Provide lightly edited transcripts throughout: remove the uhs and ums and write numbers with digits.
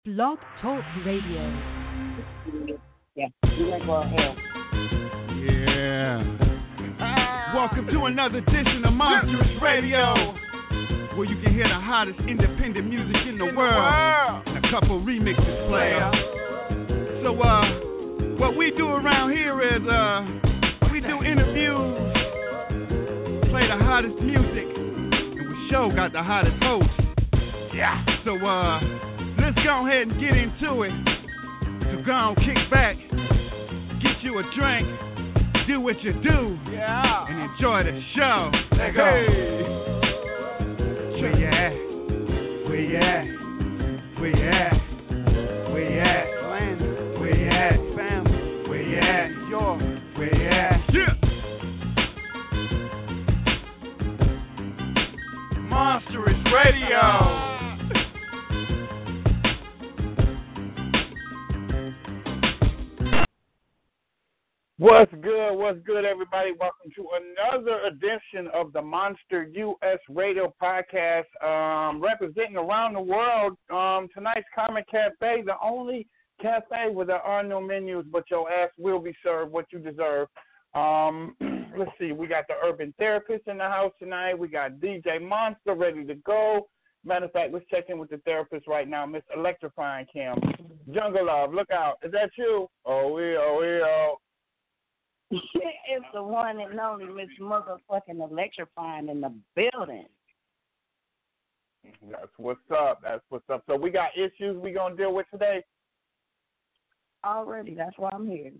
Blog Talk Radio. Yeah, you might go ahead. Yeah. Welcome to another edition of Monstrous Radio, where you can hear the hottest independent music in the world and a couple remixes play. So, what we do around here is, we do interviews, play the hottest music, and we sure got the hottest host. Yeah. So, let's go ahead and get into it. So go on, kick back, get you a drink, do what you do, and enjoy the show. Let's go. Where you at? Where you at? Where you at? Where you at? Where you at? Fam. Where you at? Where you at? Yeah. Monstrous Radio. What's good, everybody? Welcome to another edition of the Monster US Radio Podcast, representing around the world. Tonight's Comic Cafe, the only cafe where there are no menus, but your ass will be served what you deserve. Let's see, we got the Urban Therapist in the house tonight. We got DJ Monster ready to go. Matter of fact, let's check in with the therapist right now, Miss Electrifying Kim. Jungle Love, look out. Is that you? Oh. It's the one and only Miss Motherfucking Electrifying in the building. That's what's up. So we got issues we gonna deal with today. Already, that's why I'm here.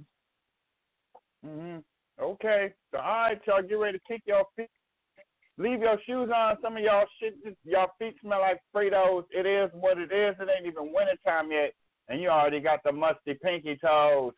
Okay. So all right, y'all get ready to kick your feet. Leave your shoes on. Some of y'all y'all feet smell like Fritos. It is what it is. It ain't even wintertime yet, and you already got the musty pinky toes.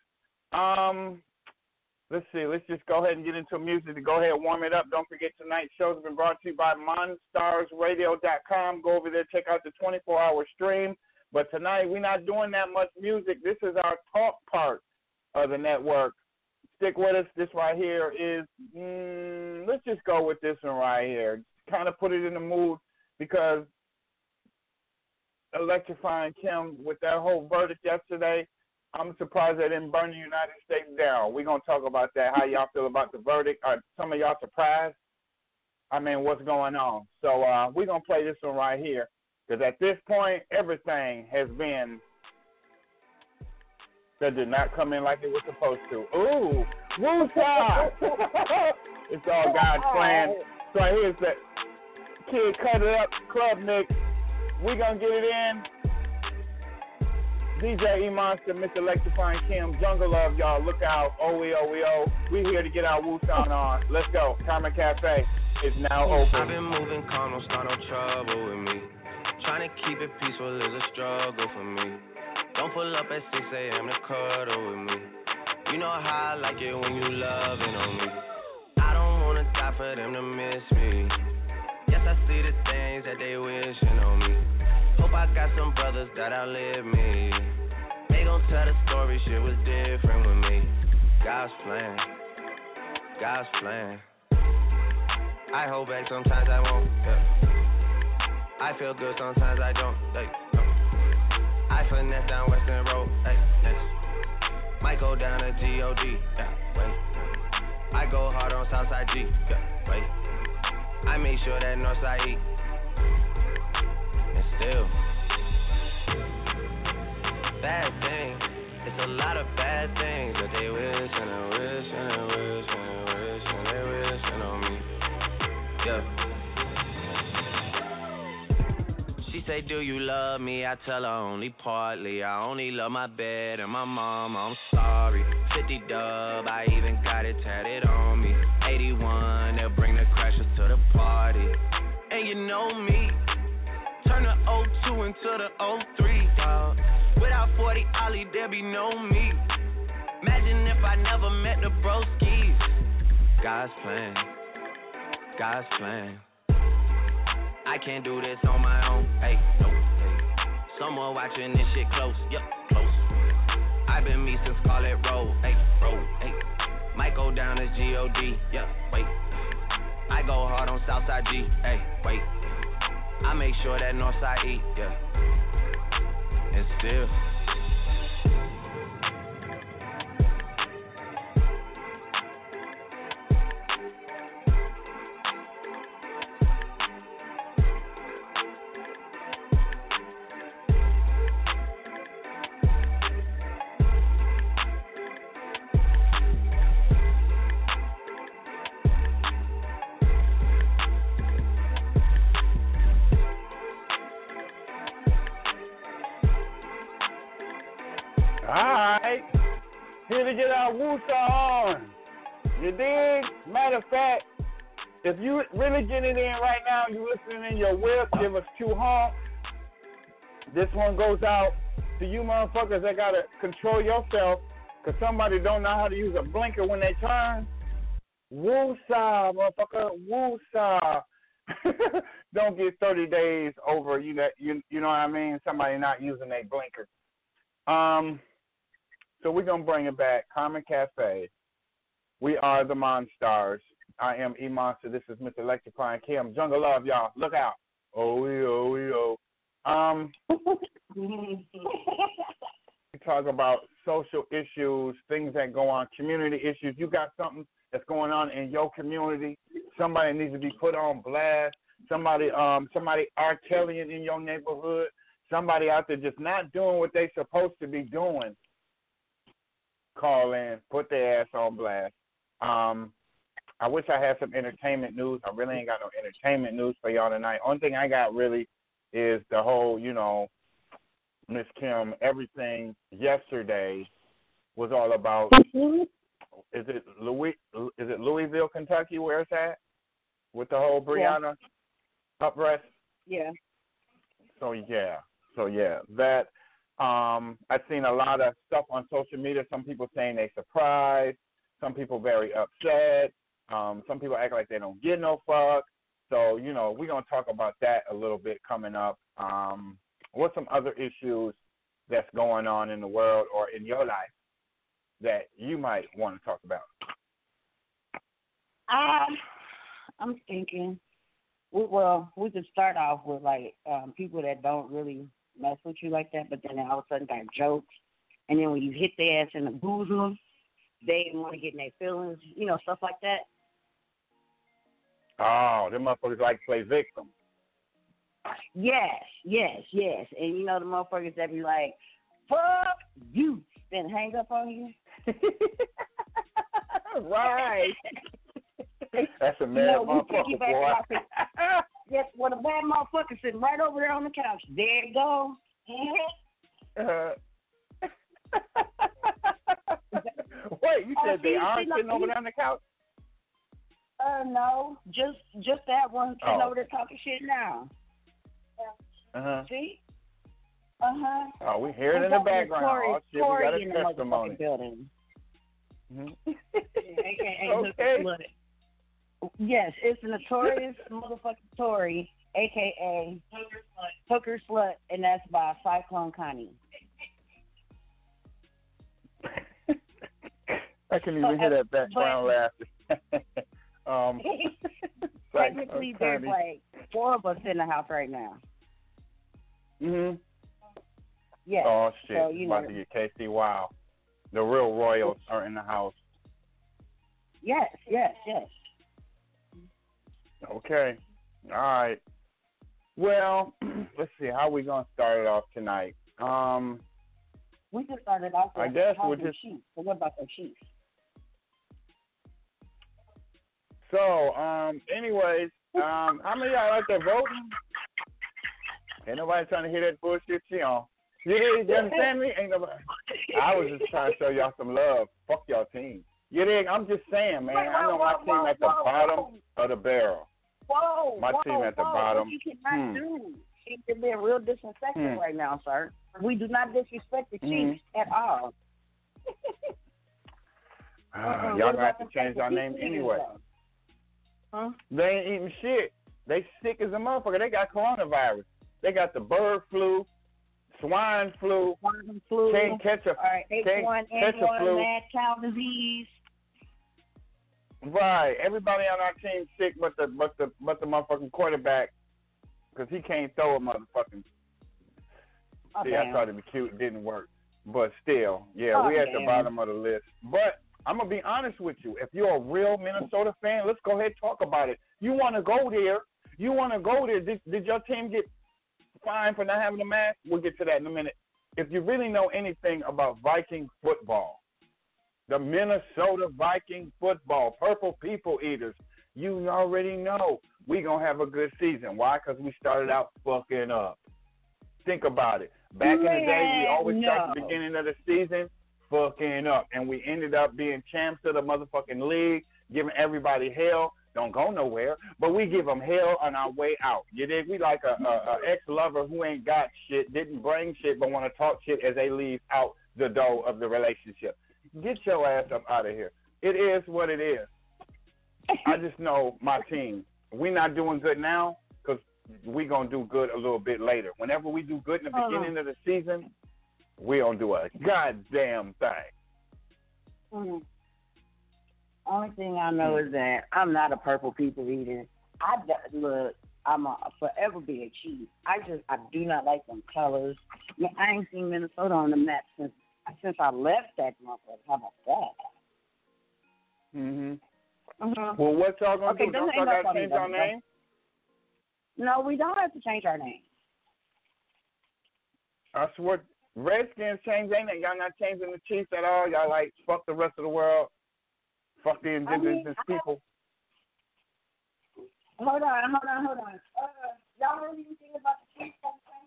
Let's see. Let's just go ahead and get into music to go ahead and warm it up. Don't forget tonight's show has been brought to you by MonstarsRadio.com. Go over there, check out the 24-hour stream. But tonight we're not doing that much music. This is our talk part of the network. Stick with us. This right here is, let's just go with this one right here. Kind of put it in the mood because Electrifying Kim with that whole verdict yesterday, I'm surprised they didn't burn the United States down. We're going to talk about that, how y'all feel about the verdict. Are some of y'all surprised? I mean, what's going on? So we're going to play this one right here because at this point, everything has been that did not come in like it was supposed to. Ooh, woo-cha! It's all God's plan. So here's the Kid Cut It Up Club Mix. We're going to get it in. DJ E-Monster, Mr. Electrifying Kim, Jungle Love, y'all. Look out. OEO. We here to get our Wu-Tang on. Let's go. Comic Cafe is now open. I've been moving calm, don't start no trouble with me. Trying to keep it peaceful is a struggle for me. Don't pull up at 6 a.m. to cuddle with me. You know how I like it when you loving on me. I don't want to die for them to miss me. Yes, I see the things that they wishing on me. Hope I got some brothers that outlive me. They gon' tell the story, shit was different with me. God's plan. I hold back, sometimes I won't. I feel good, sometimes I don't. I finesse down Western Road. Might go down to G.O.D. I go hard on Southside G. I make sure that Northside E. And still, bad things. It's a lot of bad things that they wish and they wish and they wish and they wish and they wishing on me. Yeah. She say, do you love me? I tell her only partly. I only love my bed and my mom. I'm sorry. 50 dub, I even got it tatted on me. 81, they'll bring the crashers to the party. And you know me. Turn the 02 into the 03, dawg. Without 40 Ollie, there be no me. Imagine if I never met the broskies. God's plan. I can't do this on my own. Hey, no, hey. Someone watching this shit close. Yup, close. I've been me since Scarlet Road. Hey, road. Hey. Might go down to G.O.D. Yup, wait. I go hard on Southside G. Hey, wait. I make sure that Northside E, yeah. and still. Alright, here to get our woosah on. You dig? Matter of fact, if you really get it in right now, you listening in your whip, give us 2 honks. This one goes out to you motherfuckers that gotta control yourself, cause somebody don't know how to use a blinker when they turn. Woosah, motherfucker, woosah. Don't get 30 days over you know what I mean? Somebody not using a blinker. So we're going to bring it back. Carmen Cafe. We are the Monstars. I am E-Monster. This is Mr. Electrifying Kim. Jungle Love, y'all. Look out. Oh. We talk about social issues, things that go on, community issues. You got something that's going on in your community. Somebody needs to be put on blast. Somebody R. Kellyan in your neighborhood. Somebody out there just not doing what they supposed to be doing. Call in, put their ass on blast. I wish I had some entertainment news. I really ain't got no entertainment news for y'all tonight. Only thing I got really is the whole, Miss Kim, everything yesterday was all about. Is it Louisville, Kentucky, where it's at? With the whole Breonna uprest? Yeah. So that I've seen a lot of stuff on social media. Some people saying they surprised. Some people very upset. Some people act like they don't get no fuck. So, we're going to talk about that a little bit coming up. What's some other issues that's going on in the world or in your life that you might want to talk about? I'm thinking, we could start off with, people that don't really mess with you like that, but then all of a sudden got jokes. And then when you hit their ass in the boozlum, they want to get in their feelings, stuff like that. Oh, them motherfuckers like to play victim. Yes. And the motherfuckers that be like, fuck you, then hang up on you. Right. That's a mad motherfucker, boy. Yes, a bad motherfucker sitting right over there on the couch. There you go. Wait, you said they aren't sitting over there on the couch? No, just that one sitting over there talking shit now. See? Oh, we hear it in the background. Oh, shit, we got a testimony. Okay. Yes, it's the notorious motherfucking Tory, a.k.a. Hooker Slut, and that's by Cyclone Connie. I can even hear that background laughter. Technically, there's 4 of us in the house right now. Mm-hmm. Yeah. Oh, shit. So, about to get KC. Wow. The real royals are in the house. Yes. Okay. All right. Well, let's see. How we going to start it off tonight? We just started off with I guess we'll just... Chiefs. So what about the Chiefs? So, anyways, how many of y'all out there voting? Ain't nobody trying to hear that bullshit shit on. You understand me? Ain't nobody. I was just trying to show y'all some love. Fuck y'all team. You dig? I'm just saying, man. I know my team at the bottom of the barrel. My team at the bottom. What you cannot do. You're being real disrespectful right now, sir. We do not disrespect the Chiefs at all. Y'all got to change our name anyway. Huh? They ain't eating shit. They sick as a motherfucker. They got coronavirus. They got the bird flu, swine flu, can't catch a flu. Mad cow disease. Right. Everybody on our team sick, but the motherfucking quarterback, because he can't throw a motherfucking See, I tried to be cute. It didn't work. But still, yeah, we at the bottom of the list. But I'm going to be honest with you. If you're a real Minnesota fan, let's go ahead and talk about it. You want to go there. Did your team get fined for not having a mask? We'll get to that in a minute. If you really know anything about Viking football, the Minnesota Viking football, Purple People Eaters, you already know we're going to have a good season. Why? Because we started out fucking up. Think about it. Back in the day, we always start the beginning of the season fucking up. And we ended up being champs of the motherfucking league, giving everybody hell. Don't go nowhere. But we give them hell on our way out. You dig? We like a ex-lover who ain't got shit, didn't bring shit, but want to talk shit as they leave out the door of the relationship. Get your ass up out of here. It is what it is. I just know my team. We're not doing good now because we're going to do good a little bit later. Whenever we do good in the beginning of the season, we don't do a goddamn thing. Mm-hmm. Only thing I know is that I'm not a Purple People Eater. I'm a forever be a Chief. I do not like them colors. I ain't seen Minnesota on the map since I left that motherfucker. How about that? Mhm. Mm-hmm. Well, what y'all gonna do? Don't y'all gotta change our name? No, we don't have to change our name. I swear, Redskins changed their name. Y'all not changing the Chiefs at all. Y'all like fuck the rest of the world. Fuck the indigenous people. Hold on. Y'all heard anything about the Chiefs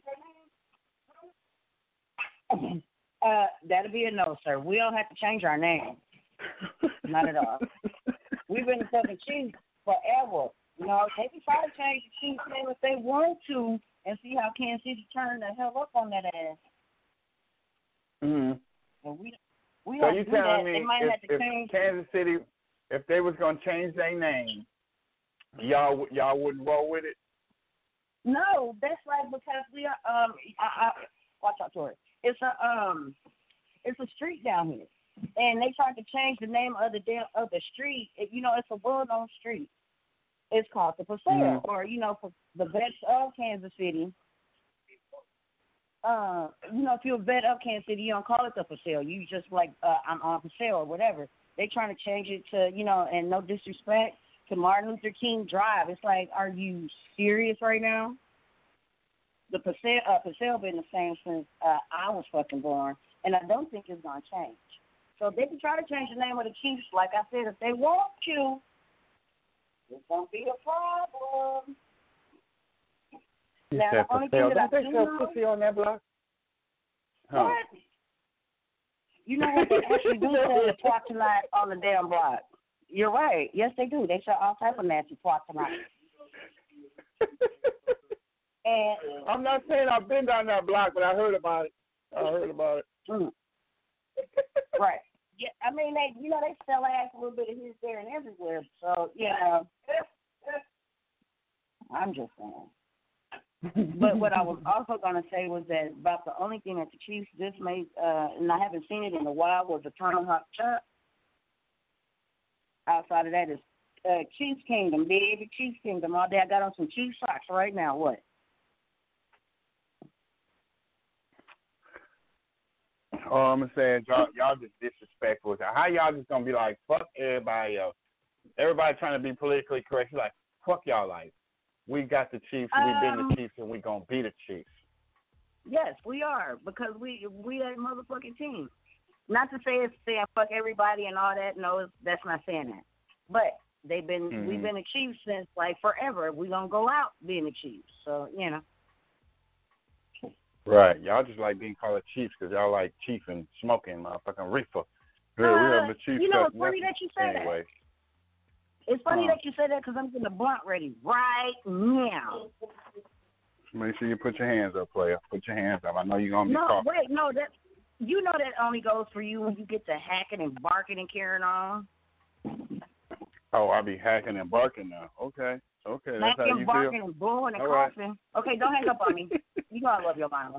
change their name? That'll be a no, sir. We don't have to change our name. Not at all. We've been the fucking Chiefs forever. You know, they can try to change the Chiefs name if they want to and see how Kansas City turn the hell up on that ass. Mm-hmm. But we so don't you do telling that. me They might have to change Kansas City, if they was gonna change their name, y'all wouldn't roll with it? No, that's right, because we are I watch out for it. It's a street down here, and they tried to change the name of the street. It's a well-known street. It's called the Paseo, or for the vets of Kansas City. If you're a vet of Kansas City, you don't call it the Paseo. You just I'm on Paseo or whatever. They trying to change it to and no disrespect to Martin Luther King Drive. It's like, are you serious right now? The Paseo been the same since I was fucking born, and I don't think it's gonna change. So they can try to change the name of the Chiefs, like I said, if they want to. It's gonna be a problem. You now said the only thing that I do know, pussy on that block? Huh. What? You know what? They actually do sell the twat tonight on the damn block. You're right. Yes, they do. They sell all type of nasty twat tonight. And I'm not saying I've been down that block, but I heard about it. Mm. Right. Yeah, I mean, they sell ass a little bit of here, there, and everywhere. So, I'm just saying. But what I was also going to say was that about the only thing that the Chiefs just made, and I haven't seen it in a while, was the tomahawk chop. Outside of that is Chiefs Kingdom, baby, Chiefs Kingdom. All day I got on some Chiefs socks right now. What? Oh, I'm saying y'all just disrespectful. How y'all just gonna be like, fuck everybody else? Everybody trying to be politically correct. You're like, fuck y'all life. We got the Chiefs, we've been the Chiefs, and we gonna be the Chiefs. Yes, we are, because we a motherfucking team. Not to say it's saying fuck everybody and all that. No, that's not saying that. But we've been the Chiefs since forever. We gonna go out being the Chiefs. So Right. Y'all just like being called Chiefs because y'all like chief and smoking motherfucking reefer. We have the Chiefs. It's funny that you say anyway. That. It's funny that you say that because I'm getting the blunt ready right now. Make sure you put your hands up, player. Put your hands up. I know you're gonna be coughing. That only goes for you when you get to hacking and barking and carrying on. Oh, I'll be hacking and barking now. Okay, that's how you feel. Barking and blowing and coughing. Right. Okay, don't hang up on me. You know I love your mama.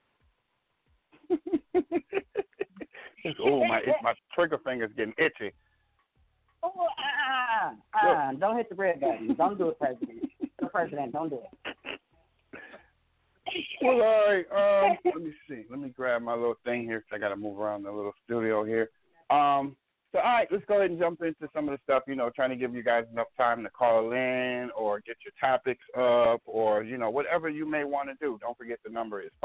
My trigger finger's getting itchy. Oh, don't hit the red button. Don't do it, President. President, don't do it. Well, all right. Let me see. Let me grab my little thing here because I got to move around the little studio here. So, all right, let's go ahead and jump into some of the stuff, trying to give you guys enough time to call in or get your topics up or, whatever you may want to do. Don't forget the number is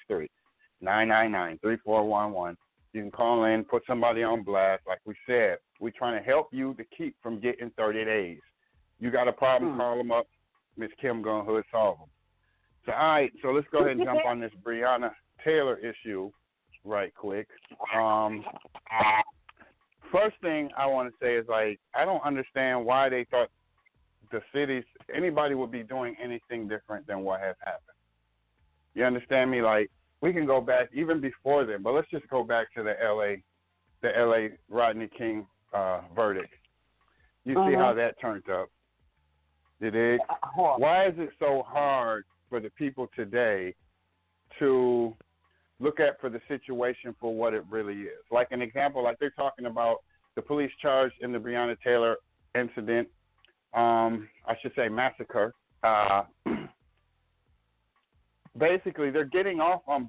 563-999-3411. You can call in, put somebody on blast. Like we said, we're trying to help you to keep from getting 30 days. You got a problem, call them up. Miss Kim going to hood solve them. So, all right, so let's go ahead and jump on this Breonna Taylor issue right quick. First thing I want to say is, I don't understand why they thought anybody would be doing anything different than what has happened. You understand me? We can go back even before then, but let's just go back to the L.A. Rodney King verdict. You see how that turned up. Why is it so hard for the people today to look at for the situation for what it really is? Like an example, they're talking about the police charge in the Breonna Taylor incident, massacre. Basically, they're getting off on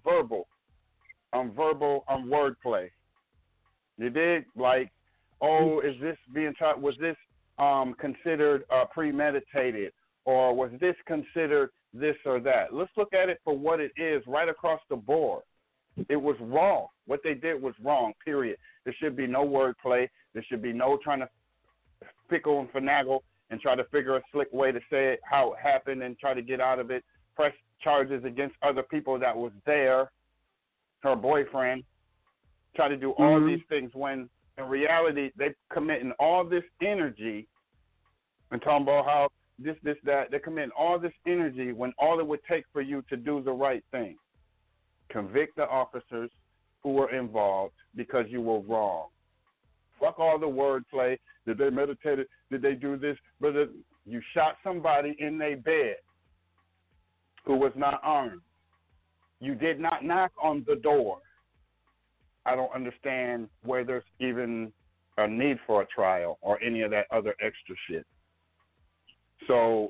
wordplay. You dig? Is this being taught? Was this considered premeditated, or was this considered this or that? Let's look at it for what it is right across the board. It was wrong. What they did was wrong, period. There should be no wordplay. There should be no trying to pickle and finagle and try to figure a slick way to say it, how it happened, and try to get out of it. Press charges against other people that was there, her boyfriend, try to do all these things when in reality they're committing all this energy and talking about how this, that. They're committing all this energy when all it would take for you to do the right thing. Convict the officers who were involved because you were wrong. Fuck all the wordplay. Did they meditate it? Did they do this? But you shot somebody in their bed who was not armed. You did not knock on the door. I don't understand where there's even a need for a trial or any of that other extra shit. So,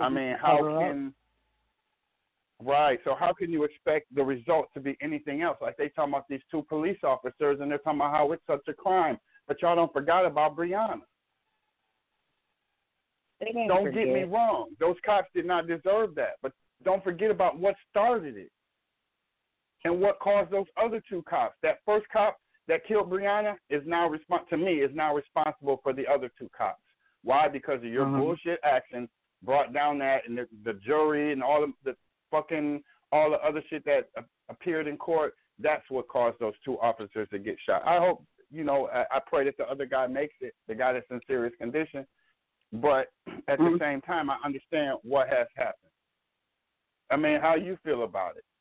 how can you expect the result to be anything else? Like they talking about these two police officers and they're talking about how it's such a crime. But y'all don't forget about Breonna. Don't get me wrong. Those cops did not deserve that. But don't forget about what started it and what caused those other two cops. That first cop that killed Breonna is now responsible for the other two cops. Why? Because of your bullshit actions brought down that and the jury and all the other shit that appeared in court. That's what caused those two officers to get shot. I hope, I pray that the other guy makes it, the guy that's in serious condition. But at the same time, I understand what has happened. How you feel about it?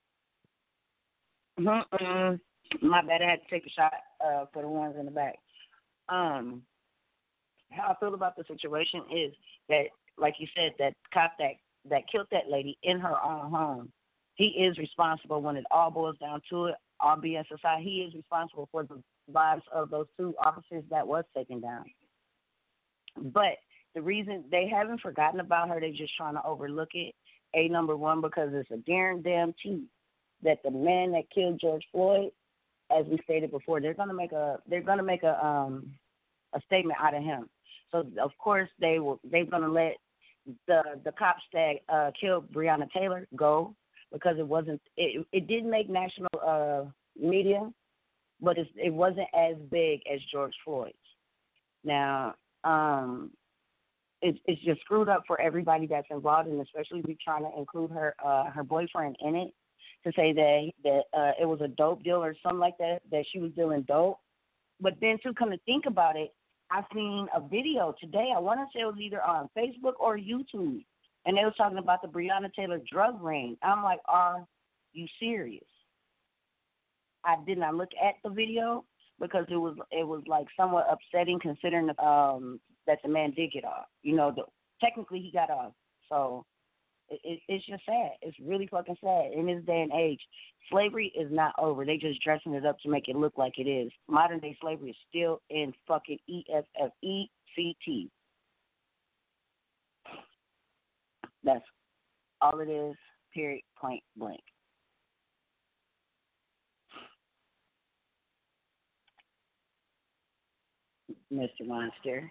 My bad, I had to take a shot for the ones in the back. How I feel about the situation is that, like you said, that cop that killed that lady in her own home, he is responsible when it all boils down to it, all BS aside, he is responsible for the lives of those two officers that was taken down. But the reason they haven't forgotten about her, they're just trying to overlook it. Number one, because it's a guarantee that the man that killed George Floyd, as we stated before, they're gonna make a statement out of him. So of course they're gonna let the cops that killed Breonna Taylor go because it did make national media, but it wasn't as big as George Floyd's. Now it's just screwed up for everybody that's involved, and especially we trying to include her boyfriend in it, to say that it was a dope deal or something like that she was dealing dope. But then to come to think about it, I seen a video today. I want to say it was either on Facebook or YouTube, and they was talking about the Breonna Taylor drug ring. I'm like, are you serious? I did not look at the video because it was like somewhat upsetting considering that the man did get off. Technically he got off. So it's just sad. It's really fucking sad. In this day and age, slavery is not over. They just dressing it up to make it look like it is. Modern day slavery is still in fucking EFFECT. That's all it is. period, point blank. Mr. Monster.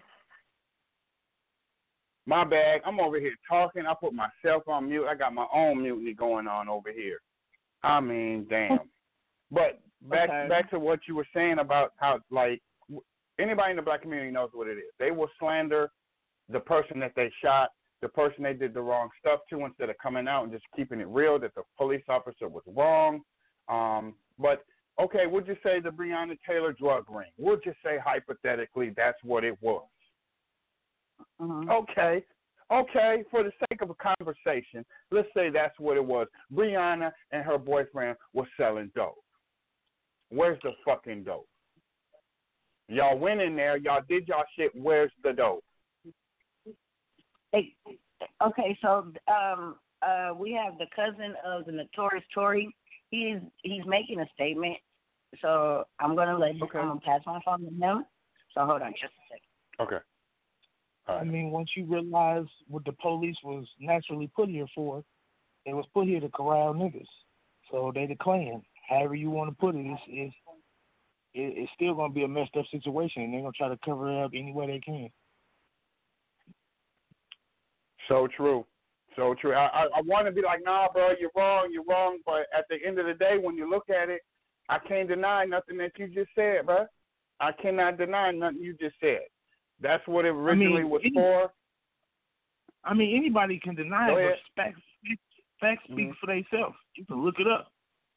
My bad. I'm over here talking. I put myself on mute. I got my own mutiny going on over here. I mean, damn. But back to what you were saying about how, like, anybody in the black community knows what it is. They will slander the person that they shot, the person they did the wrong stuff to, instead of coming out and just keeping it real that the police officer was wrong. But, okay, we'll just say the Breonna Taylor drug ring. We'll just say hypothetically that's what it was. Mm-hmm. Okay, for the sake of a conversation, let's say that's what it was. Breonna and her boyfriend were selling dope. Where's the fucking dope? Y'all went in there, y'all did y'all shit, where's the dope? Okay, so we have the cousin of the notorious Tory. He's making a statement, so I'm gonna pass my phone to him. So hold on just a second. Okay. I mean, once you realize what the police was naturally put here for, it was put here to corral niggas. So they the Klan. However you want to put it, it's still going to be a messed up situation, and they're going to try to cover it up any way they can. So true. I want to be like, nah, bro, you're wrong. But at the end of the day, when you look at it, I can't deny nothing that you just said, bro. I cannot deny nothing you just said. That's what it originally was for. I mean, anybody can deny Go it, ahead. but facts speak for themselves. You can look it up.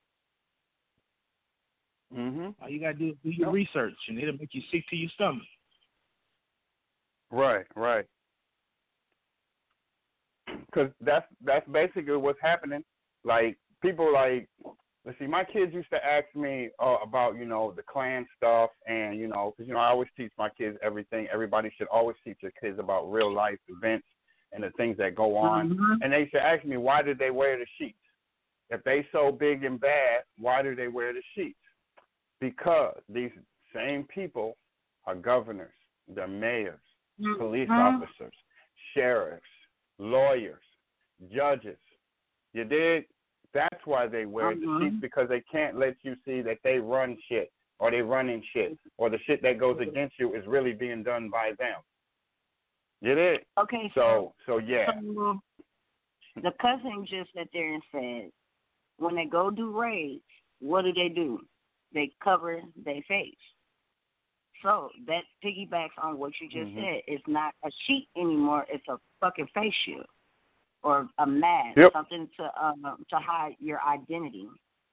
Mm-hmm. All you got to do is do your research, and it'll make you sick to your stomach. Right. Because that's basically what's happening. Like, people like, let's see, my kids used to ask me about, the Klan stuff, and, because, I always teach my kids everything. Everybody should always teach their kids about real life events and the things that go on. Mm-hmm. And they used to ask me, why did they wear the sheets? If they so big and bad, why do they wear the sheets? Because these same people are governors, they're mayors, police officers, sheriffs, lawyers, judges. You dig? That's why they wear the sheets, because they can't let you see that they run shit, or they running shit, or the shit that goes against you is really being done by them. You dig? Okay. So yeah. So the cousin just sat there and said, when they go do raids, what do? They cover their face. So that piggybacks on what you just said. It's not a sheet anymore. It's a fucking face shield or a mask, something to hide your identity.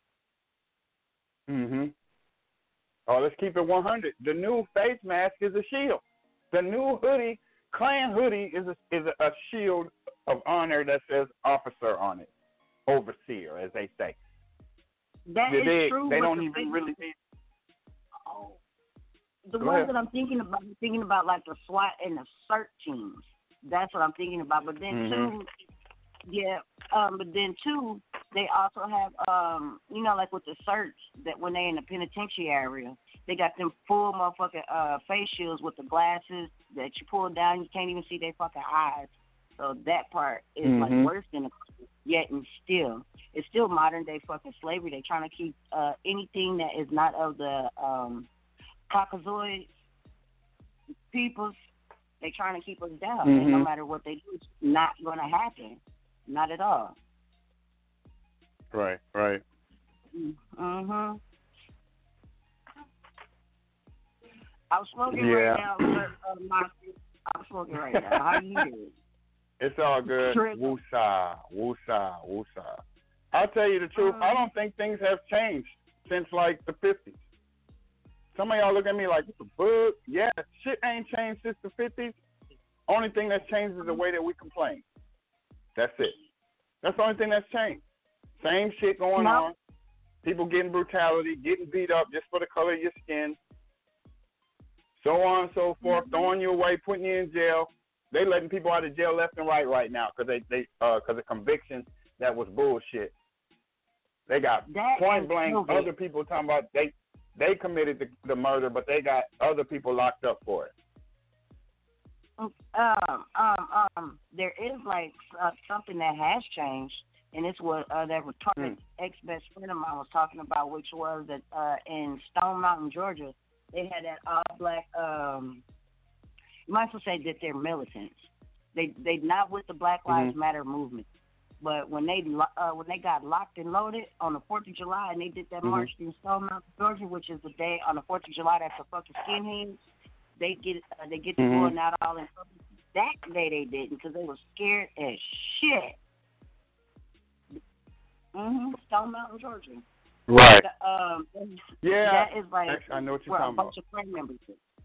Mhm. Oh, let's keep it 100. The new face mask is a shield. The new hoodie, Klan hoodie, is a shield of honor that says officer on it, overseer, as they say. That is true. They don't even really need. Oh, the ones that I'm thinking about like the SWAT and the CERT teams. That's what I'm thinking about. But then too, they also have like with the CERTs, that when they in the penitentiary area, they got them full motherfucking face shields with the glasses that you pull down, you can't even see their fucking eyes. So that part is like worse than yet, and still, it's still modern day fucking slavery. They trying to keep anything that is not of the Caucasoid peoples. They trying to keep us down, and no matter what they do, it's not going to happen. Not at all. Right. I'm smoking right now, I'm smoking right now. How you doing? It's all good. Woosah. I'll tell you the truth. I don't think things have changed since like the 50s. Some of y'all look at me like, what the fuck? Yeah, shit ain't changed since the 50s. Only thing that's changed is the way that we complain. That's it. That's the only thing that's changed. Same shit going on. People getting brutality, getting beat up just for the color of your skin. So on and so forth, throwing you away, putting you in jail. They letting people out of jail left and right now because of convictions that was bullshit. They got point blank other people talking about they committed the murder, but they got other people locked up for it. There is like something that has changed. And it's what that retarded ex-best friend of mine was talking about, which was that in Stone Mountain, Georgia, they had that all-black, you might as well say that they're militants. They not with the Black Lives Matter movement. But when they got locked and loaded on the 4th of July and they did that march in Stone Mountain, Georgia, which is the day on the 4th of July that's the fucking skinheads, they get to going out all in public. That day they didn't because they were scared as shit. Stone Mountain, Georgia. Right. Yeah. That is like I know what you're talking a bunch of friend members.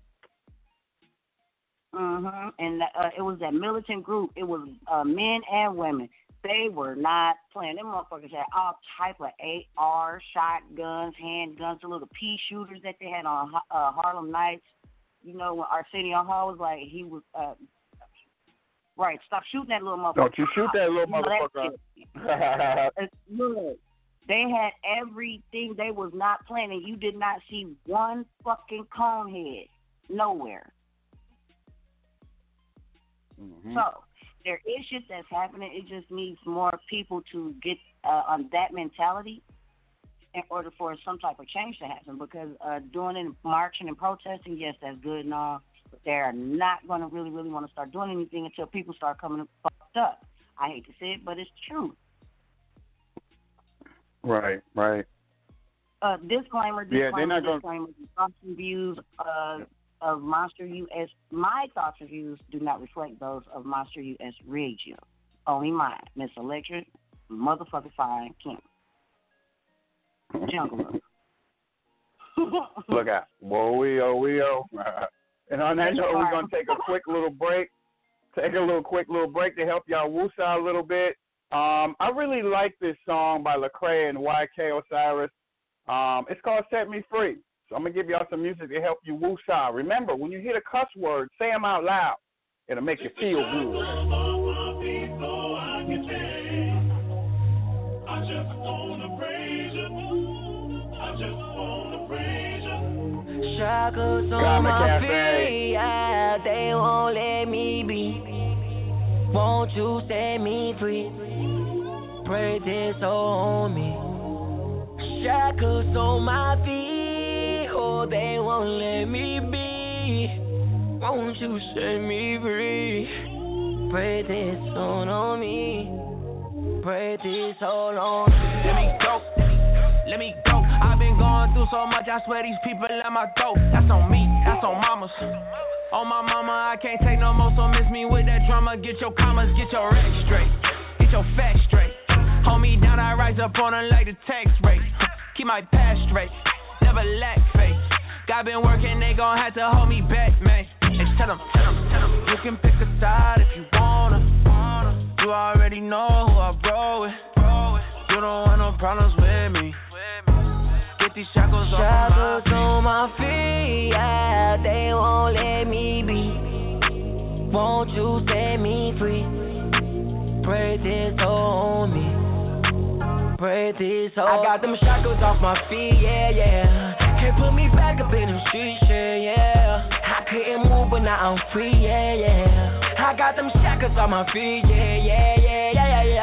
And it was that militant group. It was men and women. They were not playing. Them motherfuckers had all type of AR, shotguns, handguns, the little pea shooters that they had on Harlem Nights. You know, when Arsenio Hall was like, he was, right, stop shooting that little motherfucker. Don't you shoot that little motherfucker. Look, they had everything. They was not playing, and you did not see one fucking conehead nowhere. So there is shit that's happening. It just needs more people to get on that mentality in order for some type of change to happen. Because doing it, marching and protesting, yes, that's good and all, but they're not going to really want to start doing anything until people start coming fucked up. I hate to say it, but it's true. Right. Disclaimer. Yeah, they're not going. Disclaimer. The thoughts and views of Monster US. My thoughts and views do not reflect those of Monster US Radio. Only mine, Miss Electric, motherfucking fine Kim. Jungle. Look out. Whoa, we oh. And on that note, we're going to take a quick little break. Quick little break to help y'all woosah a little bit. I really like this song by Lecrae and YK Osiris. It's called Set Me Free. So I'm going to give y'all some music to help you woosah. Remember, when you hear the cuss word, say them out loud. It'll make you feel good. Shackles on my feet, yeah, they won't let me be. Won't you set me free? Pray this on me. Shackles on my feet, oh, they won't let me be. Won't you set me free? Pray this on me. Pray this all on me. Let me go. I've been going through so much, I swear these people at my throat. That's on me, that's on mamas. On my mama, I can't take no more, so miss me with that drama. Get your commas, get your racks straight. Get your facts straight. Hold me down, I rise up on her like the tax rate. Keep my past straight, never lack faith. God been working, they gon' have to hold me back, man. Hey, tell them. You can pick a side if you wanna. You already know who I roll with. You don't want no problems with me. Get these shackles on my feet, yeah, they won't let me be. Won't you set me free? Pray this on me. Pray this on me. I got them shackles off my feet, yeah. Can't put me back up in them streets, yeah. I couldn't move, but now I'm free, yeah. I got them shackles on my feet, yeah.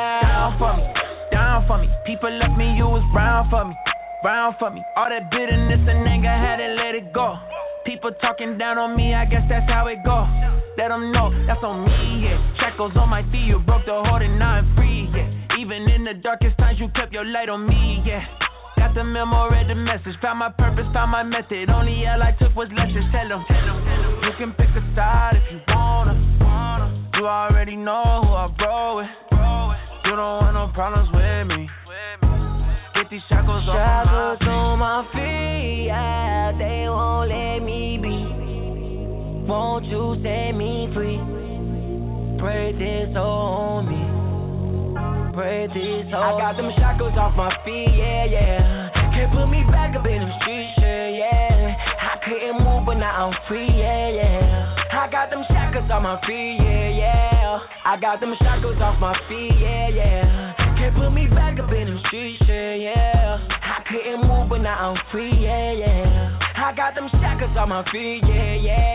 Down for me. People left me, you was brown for me. All that bitterness and anger, had to let it go. People talking down on me, I guess that's how it go. Let them know, that's on me, yeah. Shackles on my feet, you broke the hold and now I'm free, yeah. Even in the darkest times, you kept your light on me, yeah. Got the memo, read the message, found my purpose, found my method. Only L I took was lessons, tell them. You can pick a side if you wanna. You already know who I roll with. You don't want no problems with me. Get these shackles on my feet, yeah, they won't let me be. Won't you set me free? Pray this on me. Pray this on me. I got them shackles off my feet, yeah. Can't put me back up in them streets, yeah. I couldn't move, but now I'm free, yeah. I got them shackles on my feet, yeah. I got them shackles off my feet, yeah. Can't put me back up in them streets, yeah. I couldn't move, but now I'm free, yeah. I got them shackles on my feet, yeah.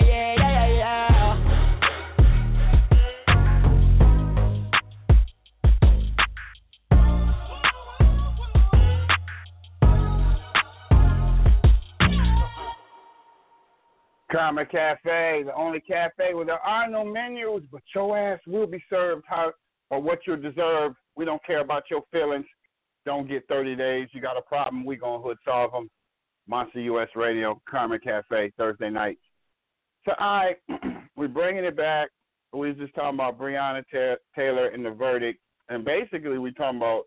Karma Cafe, the only cafe where there are no menus, but your ass will be served how or what you deserve. We don't care about your feelings. Don't get 30 days. You got a problem, we gonna hood solve them. Monster US Radio, Karma Cafe, Thursday nights. So, we're bringing it back. We was just talking about Breonna Taylor and the verdict, and basically we talking about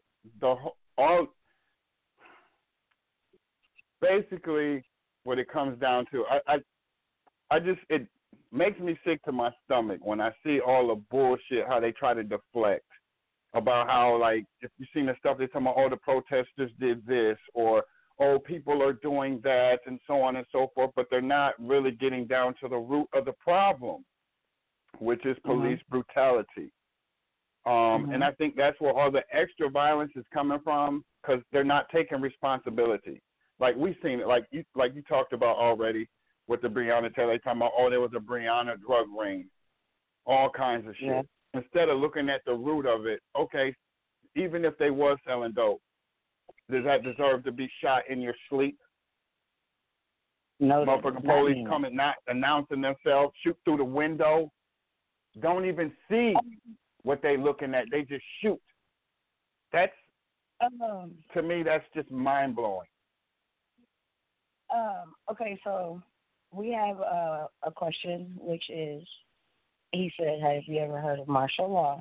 basically what it comes down to. It makes me sick to my stomach when I see all the bullshit, how they try to deflect about how, like, if you've seen the stuff, they're talking about, oh, the protesters did this, or, oh, people are doing that, and so on and so forth, but they're not really getting down to the root of the problem, which is police brutality. And I think that's where all the extra violence is coming from, because they're not taking responsibility. Like, we've seen it, like you talked about already with the Breonna Taylor, talking about, oh, there was a Breonna drug ring, all kinds of shit. Yeah. Instead of looking at the root of it, okay, even if they was selling dope, does that deserve to be shot in your sleep? No, motherfucking police coming, not announcing themselves, shoot through the window, don't even see what they looking at. They just shoot. That's, to me, that's just mind-blowing. Okay, so we have a question, which is, he said, have you ever heard of martial law?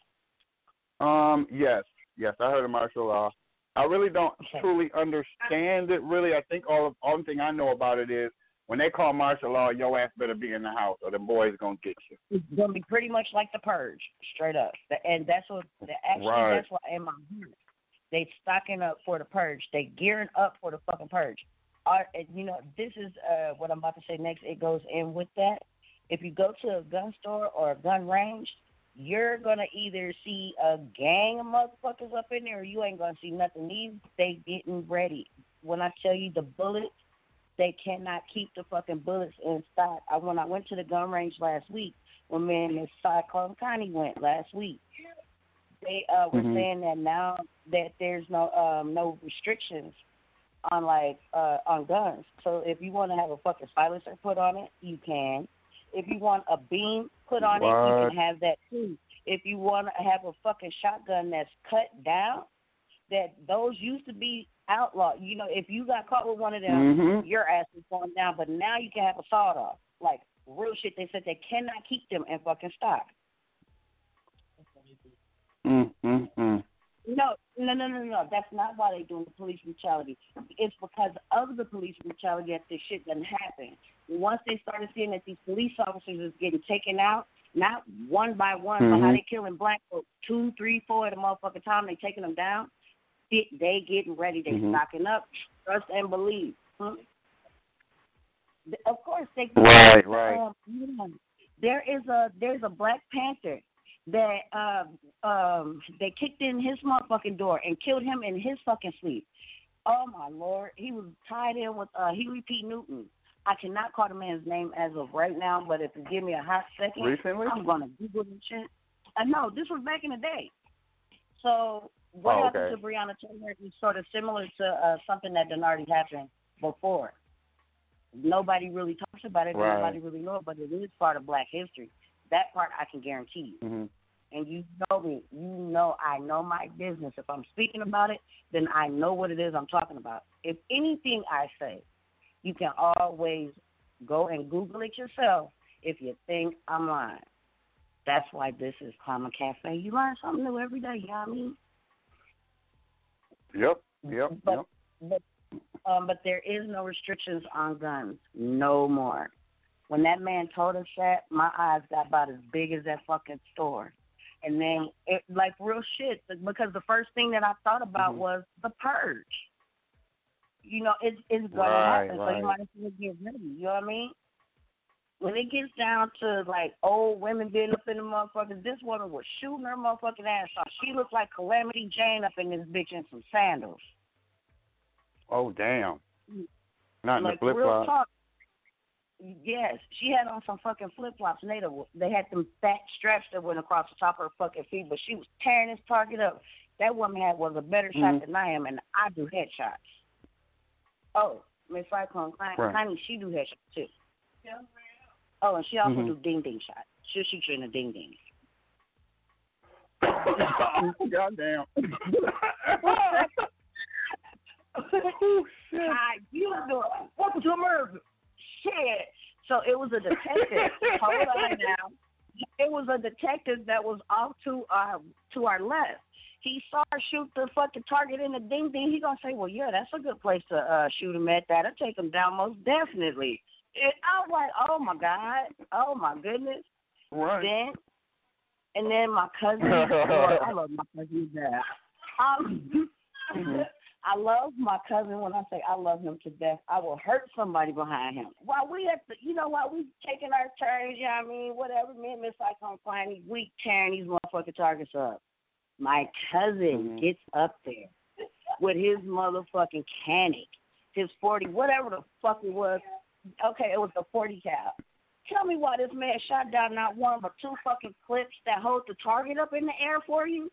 Yes, I heard of martial law. I really don't truly understand it, really. I think all thing I know about it is when they call martial law, your ass better be in the house or the boys going to get you. It's going to be pretty much like the Purge, straight up. And that's what, that's what in my heart. They stocking up for the Purge. They gearing up for the fucking Purge. This is what I'm about to say next. It goes in with that. If you go to a gun store or a gun range, you're going to either see a gang of motherfuckers up in there or you ain't going to see nothing. They getting ready. When I tell you the bullets, they cannot keep the fucking bullets in stock. When I went to the gun range last week, when me and Miss Cyclone Connie went last week, they were saying that now that there's no restrictions on on guns. So if you want to have a fucking silencer put on it, you can. If you want a beam put on it, you can have that too. If you want to have a fucking shotgun that's cut down, those used to be outlawed. You know, if you got caught with one of them, your ass is going down. But now you can have a sawed off. Like, real shit, they said they cannot keep them in fucking stock. No. That's not why they're doing the police brutality. It's because of the police brutality that this shit doesn't happen. Once they started seeing that these police officers is getting taken out, not one by one, but how they killing black folks, 2, 3, 4 at a motherfucking time, they taking them down, they getting ready, they stocking up, trust and believe. Of course, they right. There's a Black Panther that they kicked in his motherfucking door and killed him in his fucking sleep. Oh my Lord, he was tied in with Huey P. Newton. I cannot call the man's name as of right now, but if you give me a hot second, recently? I'm gonna Google this shit. No, this was back in the day. So what happened to Breonna Taylor is sort of similar to something that done already happened before. Nobody really talks about it. Right. Nobody really knows, but it is part of Black history. That part I can guarantee you. And you know me. You know I know my business. If I'm speaking about it, then I know what it is I'm talking about. If anything I say, you can always go and Google it yourself if you think I'm lying. That's why this is Karma Cafe. You learn something new every day, you know what I mean? Yep. But there is no restrictions on guns. No more. When that man told us that, my eyes got about as big as that fucking store. And then, like real shit, because the first thing that I thought about was the Purge. You know, it's going to happen, so you might as well get ready. You know what I mean? When it gets down to, like, old women being up in the motherfuckers, this woman was shooting her motherfucking ass off. She looked like Calamity Jane up in this bitch in some sandals. Oh, damn. Not in like, the flip-flop. Yes, she had on some fucking flip-flops, and they had them fat straps that went across the top of her fucking feet, but she was tearing this target up. That woman was a better shot than I am, and I do headshots. Oh, Miss Cyclone Connie, she do headshots too. Oh, and she also do ding-ding shots. She'll shoot you in the ding-ding. Goddamn. Oh, shit. You doing? Welcome to America. Shit. So it was a detective. Hold on now. It was a detective that was off to our left. He saw her shoot the fucking target in the ding-ding. He gonna say, well, yeah, that's a good place to shoot him at. That'll take him down most definitely. I was like, oh, my God. Oh, my goodness. Right. And then my cousin, I love my cousin to death. I love my cousin. When I say I love him to death, I will hurt somebody behind him. While we while we taking our turns, you know what I mean, whatever, me and Miss Icon Klein, we tearing these motherfucking targets up. My cousin gets up there with his motherfucking Canic, his 40, whatever the fuck it was. Okay, it was the 40 cal. Tell me why this man shot down not one but two fucking clips that hold the target up in the air for you?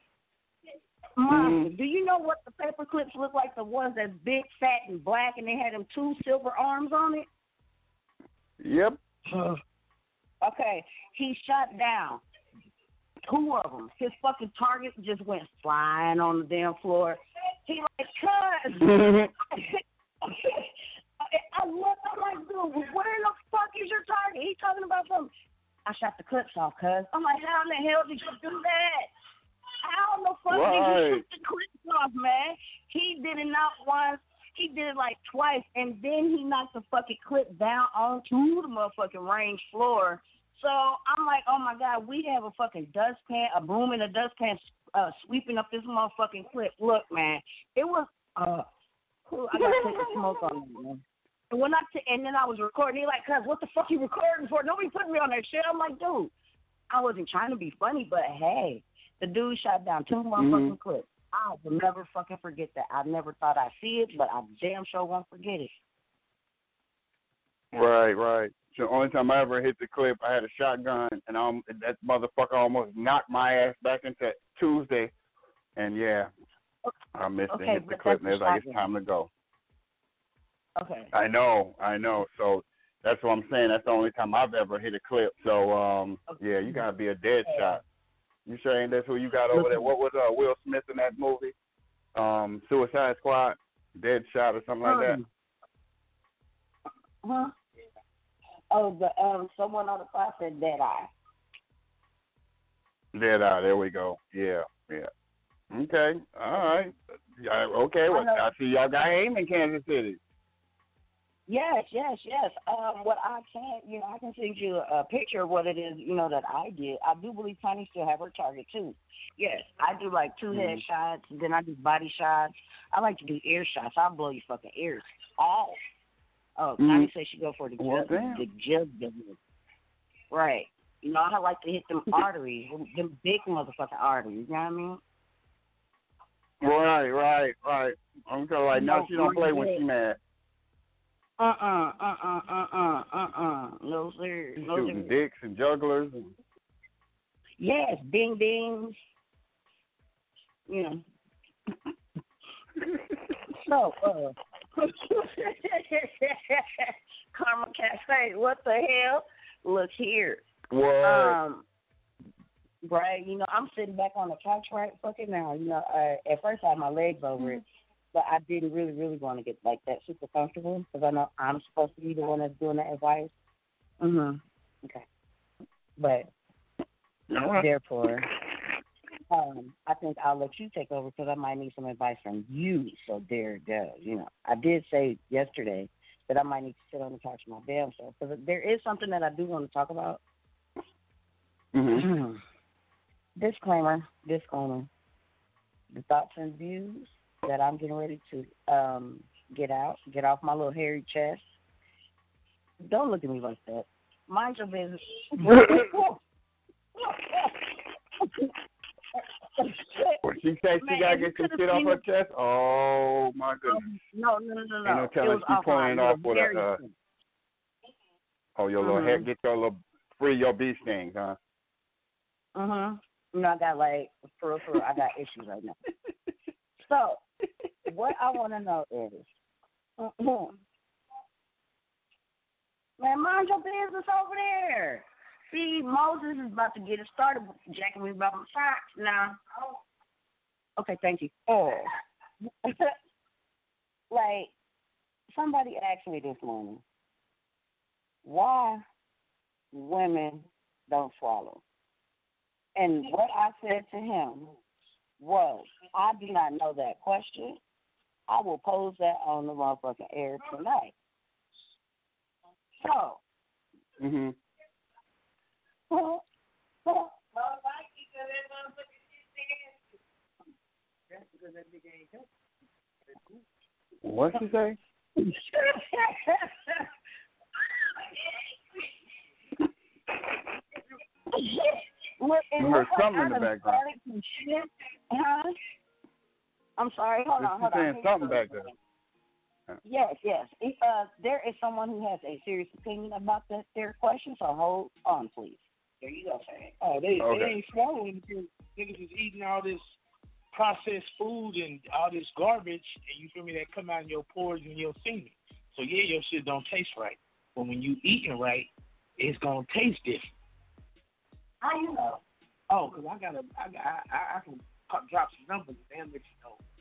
Mom, do you know what the paper clips look like? The ones that's big, fat, and black, and they had them two silver arms on it? Yep. Okay, he shot down two of them. His fucking target just went flying on the damn floor. He like, cuz. I'm like, dude, where the fuck is your target? He talking about something. I shot the clips off, cuz. I'm like, how in the hell did you do that? How in the fuck did you shoot the clips off, man? He did it not once. He did it like twice, and then he knocked the fucking clip down onto the motherfucking range floor. So I'm like, oh, my God, we have a fucking dustpan, a broom and a dustpan sweeping up this motherfucking clip. Look, man, it was, I got to take the smoke on that, man. And then I was recording. He like, cuz, what the fuck you recording for? Nobody put me on that shit. I'm like, dude, I wasn't trying to be funny, but hey, the dude shot down two motherfucking clips. I will never fucking forget that. I never thought I'd see it, but I damn sure won't forget it. Right. So the only time I ever hit the clip, I had a shotgun, and that motherfucker almost knocked my ass back into Tuesday. And, yeah, I missed it. Hit the clip, and it was like, it's time to go. Okay. I know. So that's what I'm saying. That's the only time I've ever hit a clip. So, yeah, you got to be a dead shot. You sure ain't that's who you got over there? What was Will Smith in that movie? Suicide Squad? Dead shot or something like that? Huh? Oh, someone on the class said Dead Eye. Dead Eye, there we go. Yeah. Okay, all right. Okay, well, I see y'all got aim in Kansas City. Yes. What I can, I can send you a picture of what it is, that I did. I do believe Tiny still have her target too. Yes, I do like two head shots, then I do body shots. I like to do ear shots. I'll blow your fucking ears off. Oh, Tiny said she go for the jug. Right. I like to hit them arteries, them big motherfucking arteries. You know what I mean? Right. I'm kind of like, no, she don't play when she mad. No, sir. She's shooting dicks and jugglers. Yes, ding dings. So, Karma Cafe, what the hell? Look here. What? Brad, I'm sitting back on the couch right fucking now. At first I had my legs over it, but I didn't really want to get like that super comfortable because I know I'm supposed to be the one that's doing the advice. Okay. But therefore, I think I'll let you take over because I might need some advice from you. So there it goes. I did say yesterday that I might need to sit on the couch my damn self because there is something that I do want to talk about. Disclaimer. The thoughts and views that I'm getting ready to get off my little hairy chest. Don't look at me like that. Mind your business. When she said she got to get some shit off her chest, oh, my goodness. No. Ain't no telling she pointing off with a, your little head, get your little, free your bee stings, huh? I got for real, I got issues right now. So, what I want to know is, man, man. Mind your business over there. See, Moses is about to get it started jacking me about my socks now. Okay, thank you. Like, somebody asked me this morning, why women don't swallow? And what I said to him was, I do not know that question. I will pose that on the motherfucking air tonight. So, What'd she say? You heard something in the background. Huh? I'm sorry. Hold on. She's saying something back there. Yes. There is someone who has a serious opinion about their question, so hold on, please. There you go, sir. Oh, they ain't swallowing because niggas is eating all this processed food and all this garbage, and you feel me, that come out in your pores and your semen. So, yeah, your shit don't taste right. But when you eating right, it's going to taste different. How you know? Oh, because I can drop some numbers and let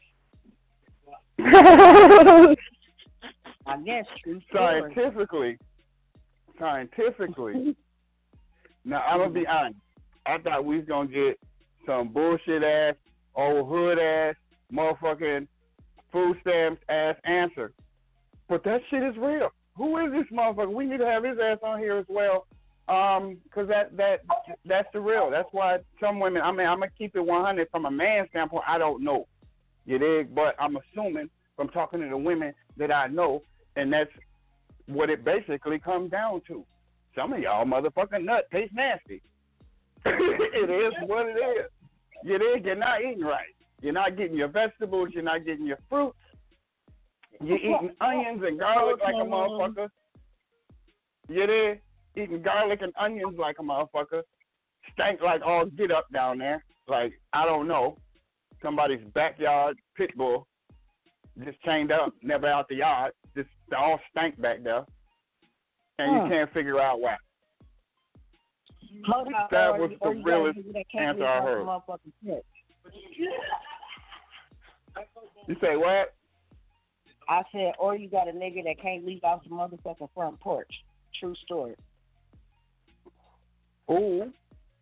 you know. I guess true. Scientifically. Now, I'm going to be honest. I thought we was going to get some bullshit ass, old hood ass, motherfucking food stamps ass answer. But that shit is real. Who is this motherfucker? We need to have his ass on here as well. Because that's the real. That's why some women, I'm going to keep it 100 from a man's standpoint. I don't know. You dig? But I'm assuming from talking to the women that I know, and that's what it basically comes down to. Some of y'all motherfucking nut taste nasty. It is what it is. You dig? You're not eating right. You're not getting your vegetables. You're not getting your fruits. You're eating onions and garlic like a motherfucker. You dig? Eating garlic and onions like a motherfucker. Stank like all get up down there. Like, I don't know. Somebody's backyard pit bull just chained up, never out the yard. Just all stank back there. And you can't figure out why. That was the realest answer I heard. You say what? I said, or you got a nigga that can't leave off the motherfucking front porch. True story. Ooh.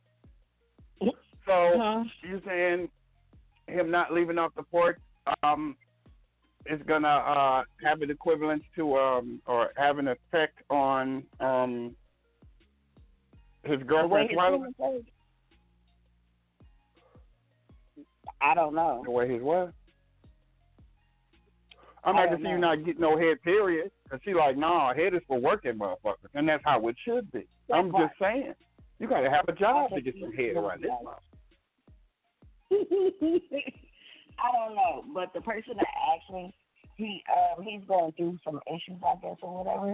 So you saying him not leaving off the porch is gonna have an equivalence to or have an effect on his girlfriend swallowing? I don't know. The way his what? I'm not gonna see you not getting no head, period. Cause she like, nah, head is for working motherfuckers, and that's how it should be. I'm just saying, you gotta have a job to get some head around this motherfucker. I don't know, but the person that asked me, he's going through some issues, I guess, or whatever.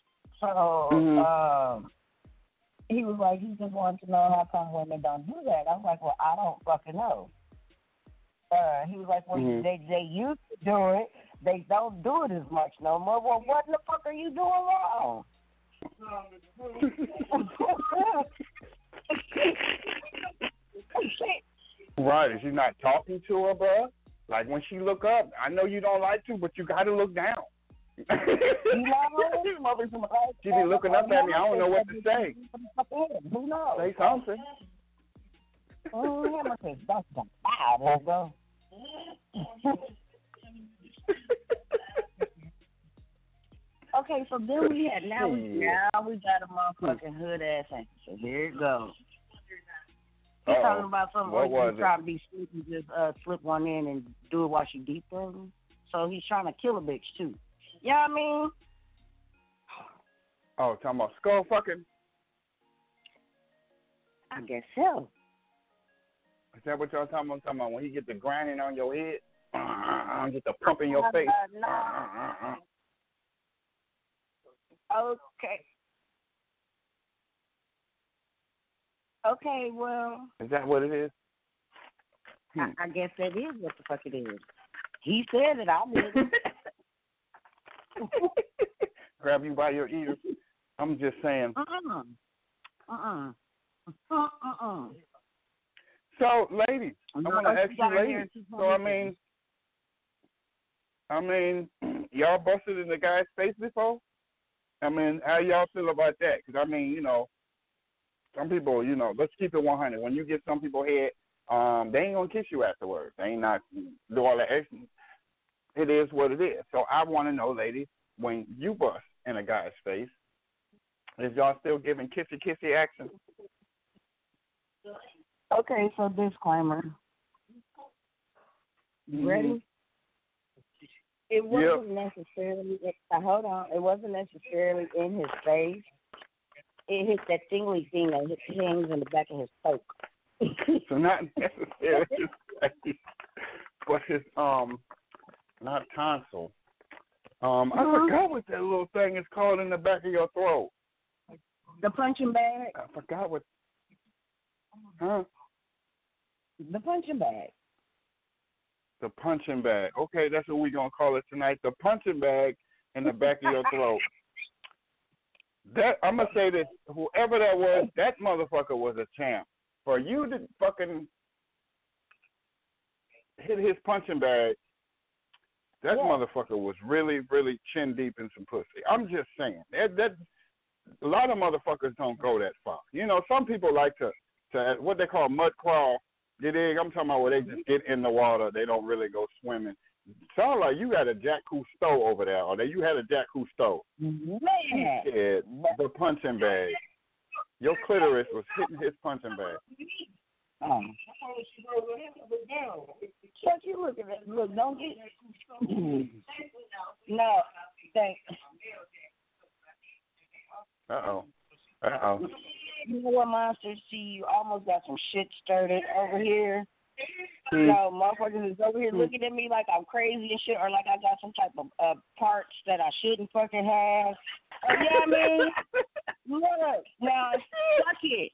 So he was like, he just wanted to know how come women don't do that. I was like, well, I don't fucking know. He was like, well, they used to do it. They don't do it as much no more. Well, what the fuck are you doing wrong? Right, is she not talking to her, bro? Like when she look up, I know you don't like to, but you gotta look down. She be looking up at me. I don't know what to say. Who knows? Say something. Okay, so then we got a motherfucking hood ass answer. So here it goes. He's talking about something where you try to be sweet and just slip one in and do it while she deep throating. So he's trying to kill a bitch too. You know what I mean? Oh, talking about skull fucking? I guess so. Is that what y'all talking about? Talking about when he get the grinding on your head? Get the pump in your face? No. Okay. Okay, well. Is that what it is? I guess that is what the fuck it is. He said it, I didn't. Grab you by your ears. I'm just saying. So, ladies, I want to ask you, ladies. So, I mean, y'all busted in the guy's face before? I mean, how y'all feel about that? Because, I mean, you know, some people, you know, let's keep it 100. When you get some people head, they ain't going to kiss you afterwards. They ain't not do all that extra. It is what it is. So I want to know, ladies, when you bust in a guy's face, is y'all still giving kissy action? Okay, so disclaimer. You ready? It wasn't necessarily. Hold on. It wasn't necessarily in his face. It hit that tingly thing that hangs in the back of his poke. So not necessarily his face, but his not tonsil. I forgot what that little thing is called in the back of your throat. The punching bag. I forgot what. Huh? The punching bag. The punching bag. Okay, that's what we're going to call it tonight. The punching bag in the back of your throat. That I'm going to say this. Whoever that was, that motherfucker was a champ. For you to fucking hit his punching bag, that motherfucker was really, really chin deep in some pussy. I'm just saying. That a lot of motherfuckers don't go that far. You know, some people like to what they call mud crawl. You dig? I'm talking about where they just get in the water. They don't really go swimming. Sound like you got a Jack Cousteau over there, or that you had a Jack Cousteau. Man. Yeah, the punching bag. Your clitoris was hitting his punching bag. Chuck, you look at that. Look, don't get. No, thanks. Uh-oh. You know what, Monster? See, you almost got some shit started over here. So, motherfuckers is over here looking at me like I'm crazy and shit, or like I got some type of parts that I shouldn't fucking have. You know what I mean? Look, now, suck it.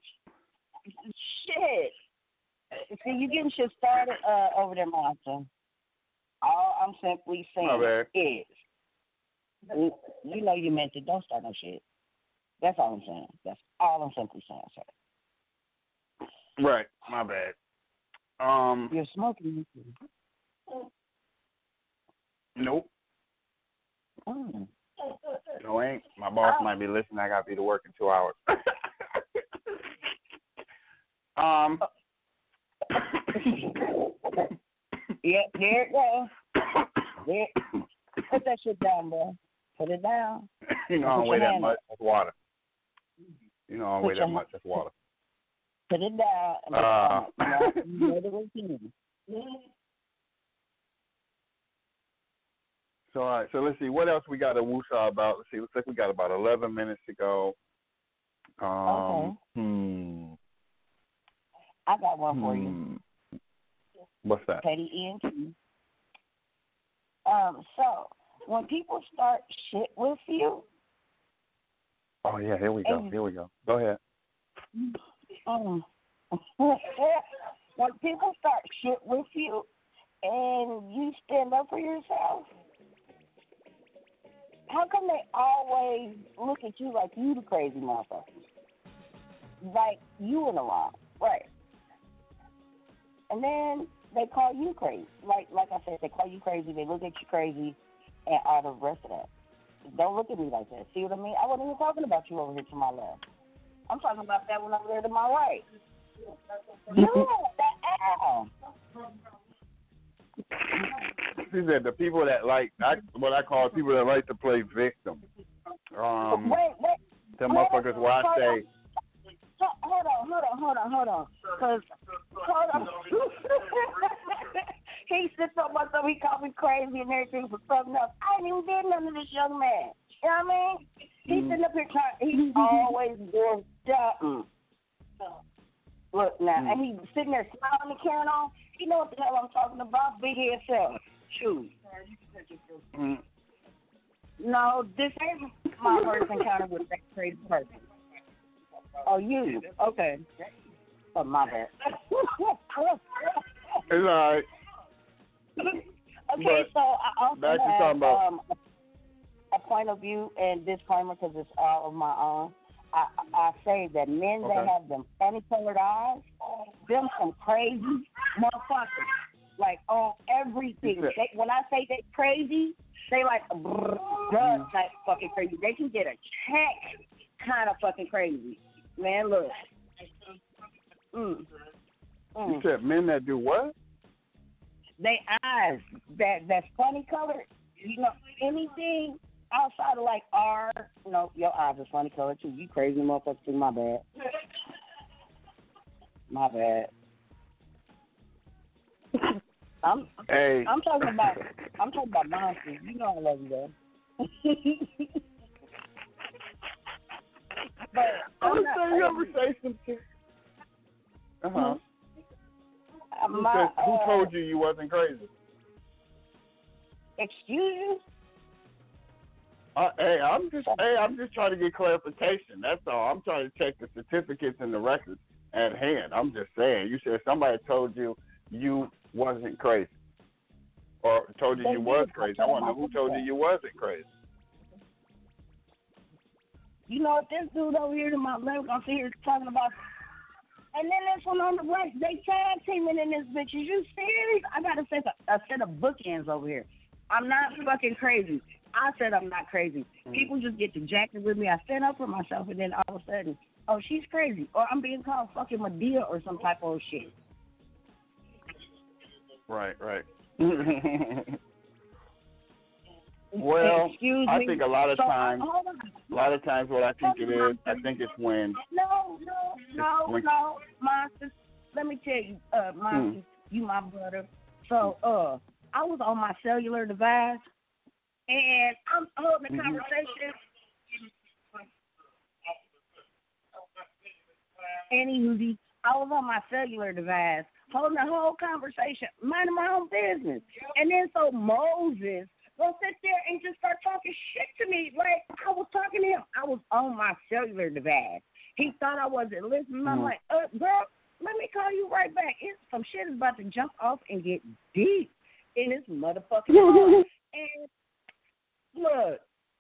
Shit. See, you getting shit started over there, Monster. All I'm simply saying is, you know you meant it. Don't start no shit. That's all I'm saying. That's all I'm simply saying, sir. Right. My bad. You're smoking. Nope. No, ain't. My boss might be listening. I got to be to work in 2 hours. Yeah, there it goes. There. Put that shit down, bro. Put it down. You know I don't weigh that much. That's water. You know I don't weigh that much. That's water. Put it down. And you know the routine. So, all right. So, let's see. What else we got to woosah about? Let's see. Looks like we got about 11 minutes to go. Okay. I got one for you. What's that? Petty ENT. So, when people start shit with you. Oh, yeah. Here we go. Go ahead. When people start shit with you and you stand up for yourself, how come they always look at you like you the crazy motherfucker? Like you in the wrong, right? And then they call you crazy. Like I said, they call you crazy, they look at you crazy, and all the rest of that. Don't look at me like that. See what I mean? I wasn't even talking about you over here to my left. I'm talking about that one over there to my right. No, that L. She said the people that like, what I call people that like to play victim. Wait. The motherfuckers where I say. Hold on. Hold on. He sits on myself, he called me crazy and everything for something else. I ain't even did nothing to this young man. You know what I mean? He's sitting up here he's always doing something. Look now, and he's sitting there smiling and carrying on. You know what the hell I'm talking about? Big head self. Shoot. No, this ain't my first encounter with that crazy person. Oh, you? Okay. Oh, my bad. It's all right. Okay, so I also back to talking about. a point of view and disclaimer because it's all of my own. I say that men that have them funny colored eyes, them some crazy motherfuckers. Like on everything. When I say they crazy, they like drugs like fucking crazy. They can get a check kind of fucking crazy. Man, look. You said men that do what? They eyes that's funny colored. You know, anything outside of like your eyes are funny colored too. You crazy motherfucker too. My bad. My bad. I'm talking about monsters. You know I love you, though. But I'm saying you ever say something. Who told you wasn't crazy? Excuse you? I'm just trying to get clarification. That's all. I'm trying to check the certificates and the records at hand. I'm just saying. You said somebody told you wasn't crazy, or told you was crazy. I want to know who told you wasn't crazy. You know what, this dude over here to my left, I'm sitting here talking about, and then this one on the right, they tag teaming in this bitch. Is you serious? I got to set a set of bookends over here. I'm not fucking crazy. I said I'm not crazy. People just get dejected with me. I stand up for myself, and then all of a sudden, oh, she's crazy, or I'm being called fucking Medea or some type of shit. Right. Well, I think a lot of times what I think it is, I think it's when. No, Monsters. Let me tell you, Monsters, you my brother. So, I was on my cellular device, and I'm holding a conversation. Anywho, I was on my cellular device, holding the whole conversation, minding my own business. And then so Moses will sit there and just start talking shit to me. Like, I was talking to him. I was on my cellular device. He thought I wasn't listening. I'm like, girl, let me call you right back. Some shit is about to jump off and get deep in this motherfucking phone. And look,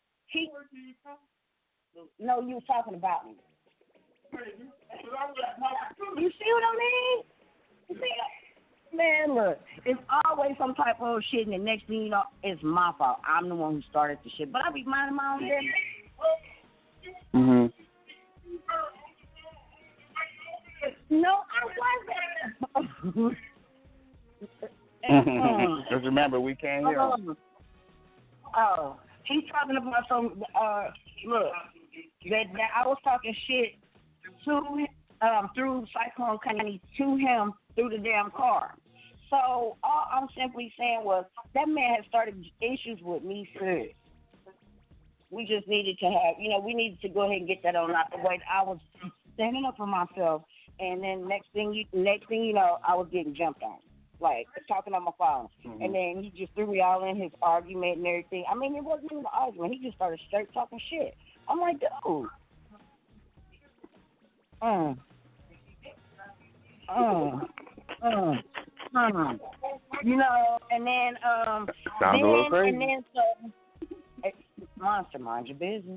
no, you was talking about me. You see what I mean? You see, man, look, it's always some type of shit, and the next thing you know, it's my fault. I'm the one who started the shit, but I be minding my own business. No, I wasn't. Because remember, we can't hear him. Oh, he's talking about some. Look, that I was talking shit to through Cyclone County to him through the damn car. So all I'm simply saying was that man had started issues with me first. We just needed to have, we needed to go ahead and get that on out the way. I was standing up for myself, and then next thing you know, I was getting jumped on, like talking on my phone. And then he just threw me all in his argument and everything. I mean, it wasn't even an argument. He just started straight talking shit. I'm like, dude. And then sounds a little crazy. And then so Monster, mind your business.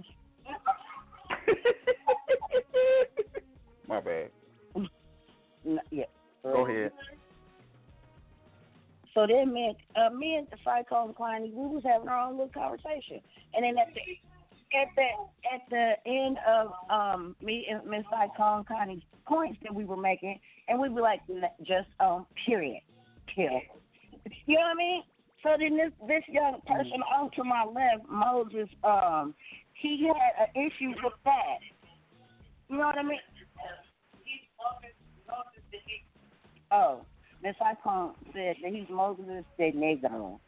My bad. No, yeah. Go ahead. So then me and the Cyclone Kleiny, we was having our own little conversation. And then at the end of me and Miss Cyclone Kleiny points that we were making, and we were like, just period. You know what I mean? So then this young person on to my left, Moses, he had an issue with that. You know what I mean? Oh, Miss Cyclone said that he's Moses de Negro.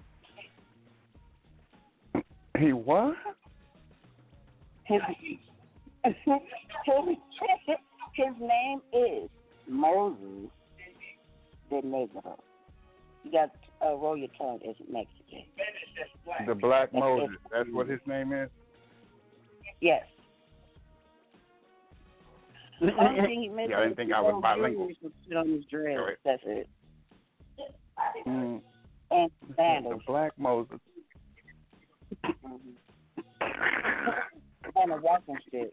He what? His name is Moses de Negro. You got to roll your tongue as Mexican. The Black Moses. That's what his name is? Yes. The only thing he missed I didn't think I was bilingual. On his dread. Right. That's it. And the Black Moses. On a walking stick.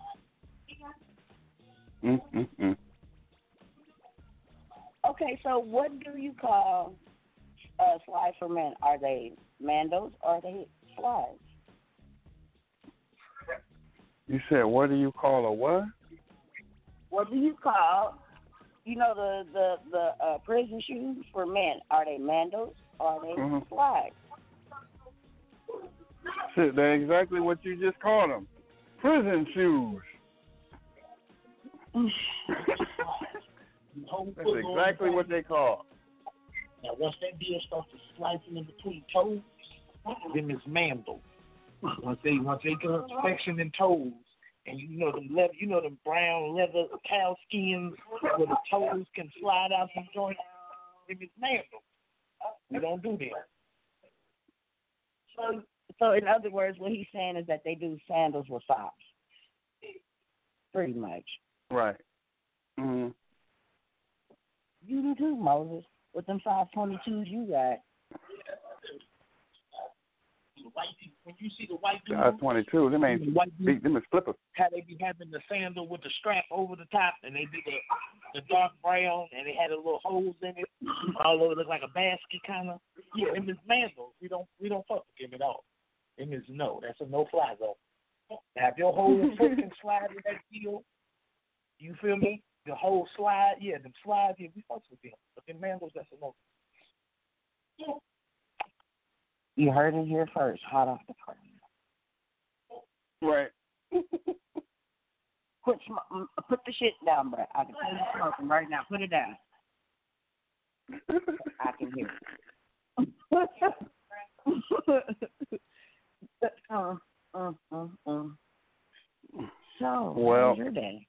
Okay, so what do you call slides for men? Are they mandos or are they slides? You said, what do you call a what? What do you call, the prison shoes for men? Are they mandos or are they slides? Shit, they're exactly what you just called them. Prison shoes. That's exactly what they call. Now, once that deal starts to slicing in between toes, then it's mandel. Once they go section in toes, and them brown leather cow skins where the toes can slide out some joints, then it's mandel. We don't do that. So in other words, what he's saying is that they do sandals with socks. Pretty much. Right. Mm-hmm. You do too, Moses. With them 522s you got. When you see the white dude, 522, them ain't beat them as flippers. How they be having the sandal with the strap over the top, and they be the dark brown, and they had a little holes in it, all over, look like a basket kind of. Yeah, them is mandals. We don't fuck with them at all. Them is no. That's a no-fly zone. Now, if your whole foot can slide in that deal, you feel me? The whole slide, them slides, we fucks with them. But them mandals, that's a no. You heard it here first, hot off the press. Right. Put the shit down, bro. I can tell you smoking right now. Put it down. I can hear it. So, how was your day?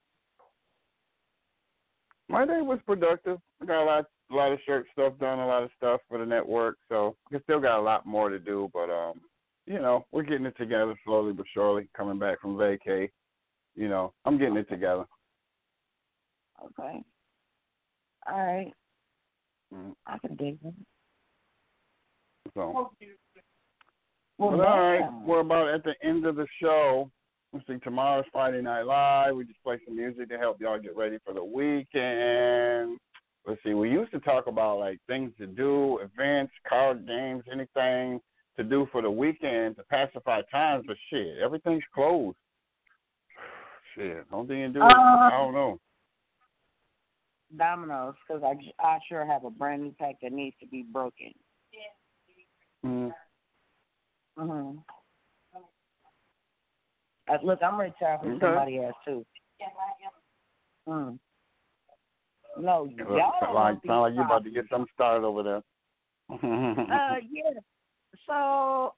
My day was productive. I got a lot of shirt stuff done, a lot of stuff for the network, so I still got a lot more to do, but we're getting it together slowly but surely, coming back from vacay. I'm getting it together. Okay. All right. I can dig it. So, all right, we're about at the end of the show. Let's see, tomorrow's Friday Night Live. We just play some music to help y'all get ready for the weekend. Let's see, we used to talk about, like, things to do, events, card games, anything to do for the weekend to pacify times, but shit, everything's closed. Shit, don't think you do it. I don't know. Domino's, because I sure have a brand new pack that needs to be broken. Look, I'm ready to try for somebody else too. No, y'all sound like you're about to get something started over there. Yeah. So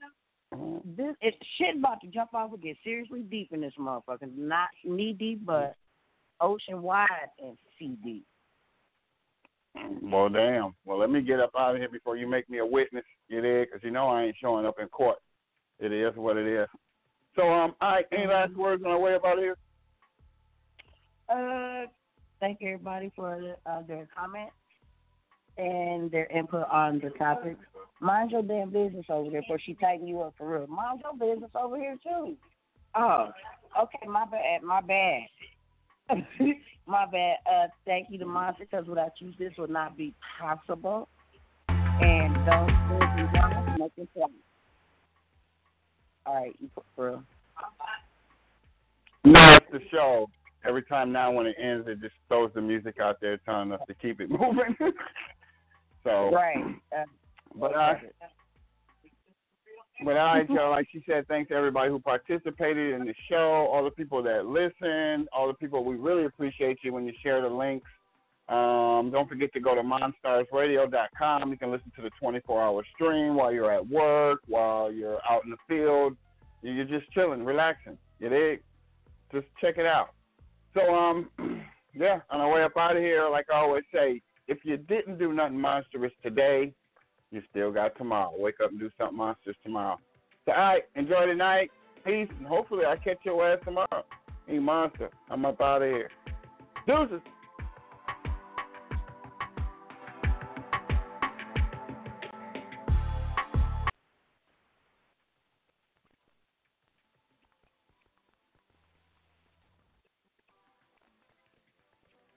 shit about to jump off and get seriously deep in this motherfucker. Not knee deep, but ocean wide and sea deep. Well, damn. Well, let me get up out of here before you make me a witness. You dig? Because I ain't showing up in court. It is what it is. So, all right, any last words on our way up out of here? Thank everybody for their comments and their input on the topics. Mind your damn business over there before she tighten you up for real. Mind your business over here, too. Oh, okay, my bad. My bad. Thank you to Monster, because without you, this would not be possible. And don't make it fun. All right, you put for real. No, it's the show. Every time now when it ends, it just throws the music out there telling us to keep it moving. So, right. But all right, y'all, like she said, thanks to everybody who participated in the show, all the people that listened, all the people, we really appreciate you when you share the links. Don't forget to go to monstarsradio.com. You can listen to the 24-hour stream while you're at work, while you're out in the field. You're just chilling, relaxing. You dig? Just check it out. So, on our way up out of here, like I always say, if you didn't do nothing monstrous today, you still got tomorrow. Wake up and do something monstrous tomorrow. So, all right, enjoy the night. Peace, and hopefully I catch your ass tomorrow. Hey, Monster, I'm up out of here. Deuces.